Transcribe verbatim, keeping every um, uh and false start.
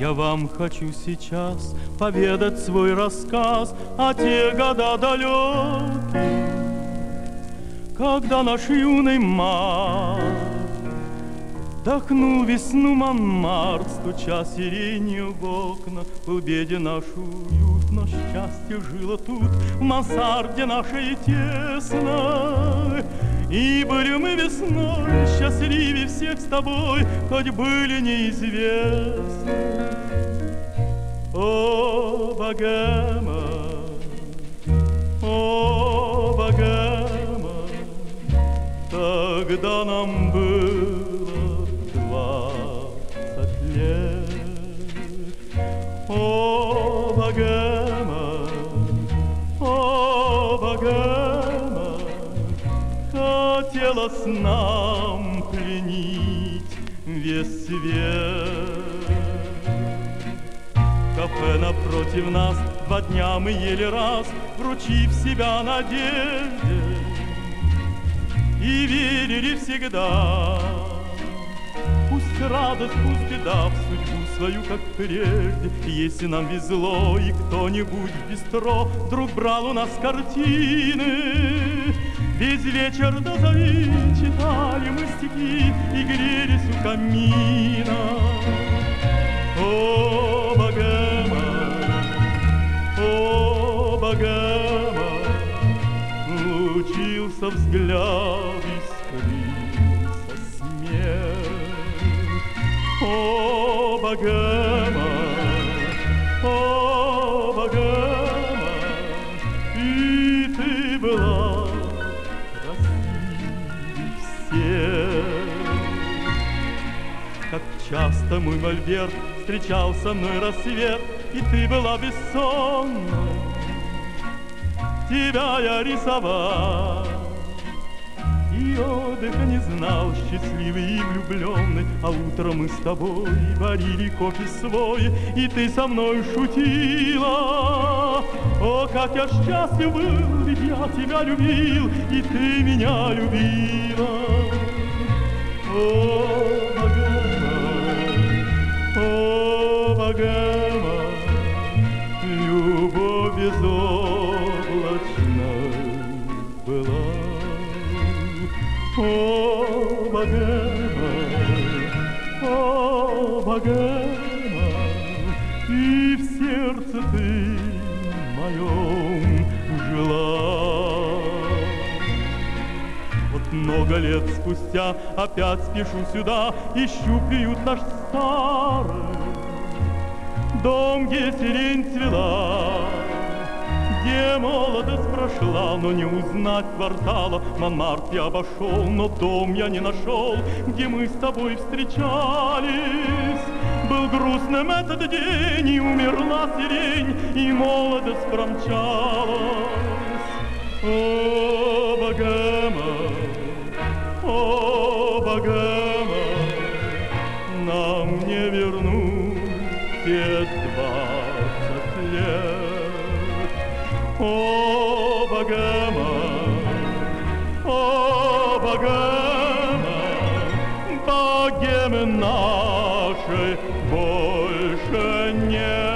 Я вам хочу сейчас поведать свой рассказ о те года далекие, когда наш юный Марк вдохнул весну Монмарт, стуча сиренью в окна. Был беден наш уют, но счастье жило тут, в мансарде нашей тесной. И были мы весной счастливее всех с тобой, хоть были неизвестны. О, богема, о, богема, тогда нам было двадцать лет. О, богема, о, богема, хотелось нам пленить весь свет. Кафе напротив нас два дня мы ели раз, вручив себя надежде, и верили всегда. Пусть радость, пусть беда, в судьбу свою, как прежде. Если нам везло, и кто-нибудь в бистро вдруг брал у нас картины, весь вечер до зари читали мы стихи и грелись у камина. О, богема, о, богема, лучился взгляд, искрился смех. О, богема, о, богема, и ты была красивей всех. Как часто мой мольберт встречал со мной рассвет, и ты была бессонна, тебя я рисовал. И отдыха не знал, счастливый и влюбленный, а утром мы с тобой варили кофе свой, и ты со мной шутила. О, как я счастлив был, ведь я тебя любил, и ты меня любила. О, о, богема, любовь безоблачна была. О, богема, о, богема, и в сердце ты моем жила. Вот много лет спустя опять спешу сюда, ищу приют наш старый, дом, где сирень цвела, где молодость прошла, но не узнать квартала. Монмарт я обошел, но дом я не нашел, где мы с тобой встречались. Был грустным этот день, и умерла сирень, и молодость промчалась. О, богема, о, богема, нам не вернуть те двадцать лет. О, богема, о, богема, богемы нашей больше нет.